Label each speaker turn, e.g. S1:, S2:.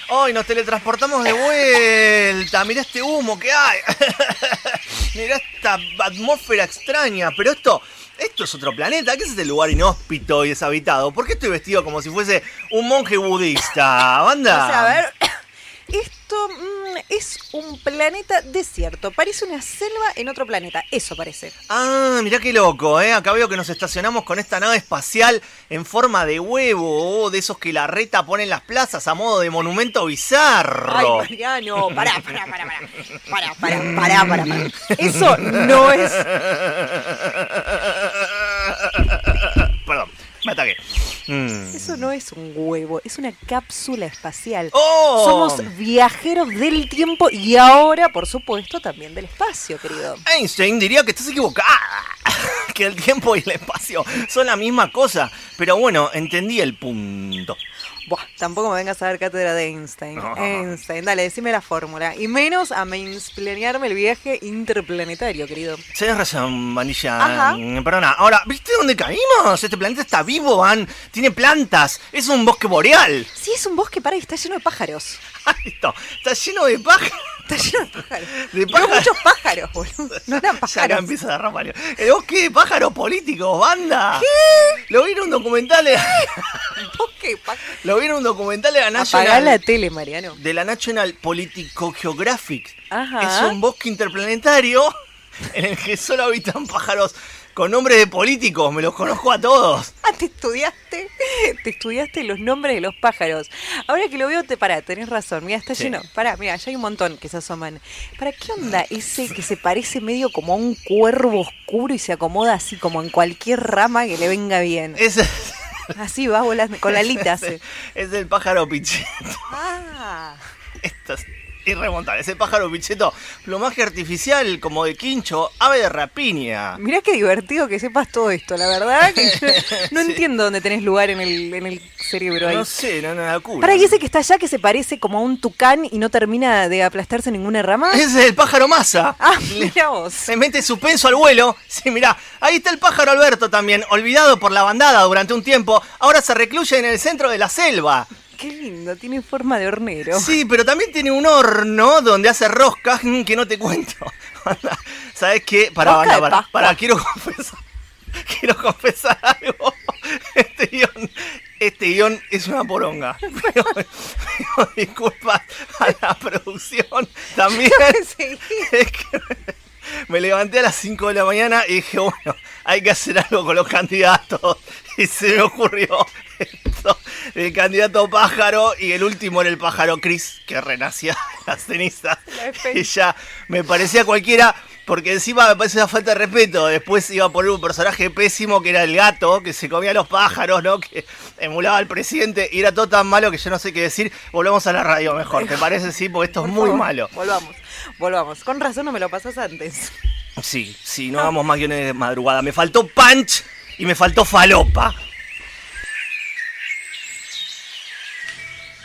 S1: ¡Ay, nos teletransportamos de vuelta! Mirá este humo que hay. Mirá esta atmósfera extraña. Pero esto es otro planeta. ¿Qué es este lugar inhóspito y deshabitado? ¿Por qué estoy vestido como si fuese un monje budista? Banda.
S2: O sea, a ver, esto es un planeta desierto. Parece una selva en otro planeta. Eso parece.
S1: Ah, mirá qué loco, ¿eh? Acá veo que nos estacionamos con esta nave espacial en forma de huevo, de esos que la reta pone en las plazas a modo de monumento bizarro.
S2: Ay, Mariano, pará. Eso no es...
S1: Perdón, me ataqué.
S2: Eso no es un huevo, es una cápsula espacial.
S1: ¡Oh!
S2: Somos viajeros del tiempo y ahora, por supuesto, también del espacio, querido.
S1: Einstein diría que estás equivocada, que el tiempo y el espacio son la misma cosa. Pero bueno, entendí el punto.
S2: Buah, tampoco me vengas a dar cátedra de Einstein.
S1: No.
S2: Einstein, dale, decime la fórmula. Y menos a mansplanearme el viaje interplanetario, querido.
S1: Tienes razón, Vanilla.
S2: Ajá.
S1: Perdona. Ahora, ¿viste dónde caímos? Este planeta está vivo, Van. Tiene plantas. Es un bosque boreal.
S2: Sí, es un bosque, para y está lleno de pájaros.
S1: Ahí está lleno de pájaros.
S2: Está lleno de pájaros.
S1: De
S2: Veo
S1: pájaros.
S2: muchos pájaros, boludo. No eran
S1: Ya acá
S2: pájaros.
S1: empieza a agarrar palio. El bosque de pájaros políticos, banda. ¿Qué? Lo vi en un documental de...
S2: Bosque de pájaros.
S1: Lo vi en un documental de la National...
S2: Apagá la tele, Mariano.
S1: De la National Political Geographic.
S2: Ajá.
S1: Es un bosque interplanetario en el que solo habitan pájaros con nombres de políticos. Me los conozco a todos.
S2: Ah, te estudiaste los nombres de los pájaros. Ahora que lo veo, tenés razón. Mira, está
S1: Sí.
S2: lleno. Pará, mira, ya hay un montón que se asoman. ¿Para qué onda ese que se parece medio como a un cuervo oscuro y se acomoda así como en cualquier rama que le venga bien? Así va volando, con la alita hace.
S1: Es el pájaro picheto.
S2: Ah,
S1: Esto es irremontable. Ese pájaro picheto, plumaje artificial como de quincho, ave de rapiña.
S2: mirá qué divertido que sepas todo esto, la verdad que yo no
S1: Sí.
S2: entiendo dónde tenés lugar en el cerebro ahí.
S1: No sé, no, la cura.
S2: Para, ¿y ese que está allá que se parece como a un tucán y no termina de aplastarse ninguna rama?
S1: Ese es el pájaro masa.
S2: Ah, mira vos.
S1: Se mete suspenso al vuelo. Sí, mirá, ahí está el pájaro Alberto también, olvidado por la bandada durante un tiempo. Ahora se recluye en el centro de la selva.
S2: Qué lindo, tiene forma de hornero.
S1: Sí, pero también tiene un horno donde hace roscas que no te cuento. ¿Sabes qué?
S2: Rosca de Pascua.
S1: Quiero confesar algo. Este guión es una poronga. Pero disculpas a la producción también.
S2: Sí.
S1: Es que me levanté a las 5 de la mañana y dije, bueno, hay que hacer algo con los candidatos. Y se me ocurrió esto, el candidato pájaro, y el último era el pájaro Chris, que renacía de las cenizas. Y ya me parecía cualquiera, porque encima me parece una falta de respeto. Después iba a poner un personaje pésimo que era el gato, que se comía los pájaros, ¿no? Que emulaba al presidente, y era todo tan malo que yo no sé qué decir. Volvamos a la radio mejor, ¿te parece? Sí, porque esto es muy malo.
S2: Volvamos. Con razón no me lo pasas antes.
S1: Sí, no hagamos más guiones de madrugada. Me faltó punch y me faltó falopa.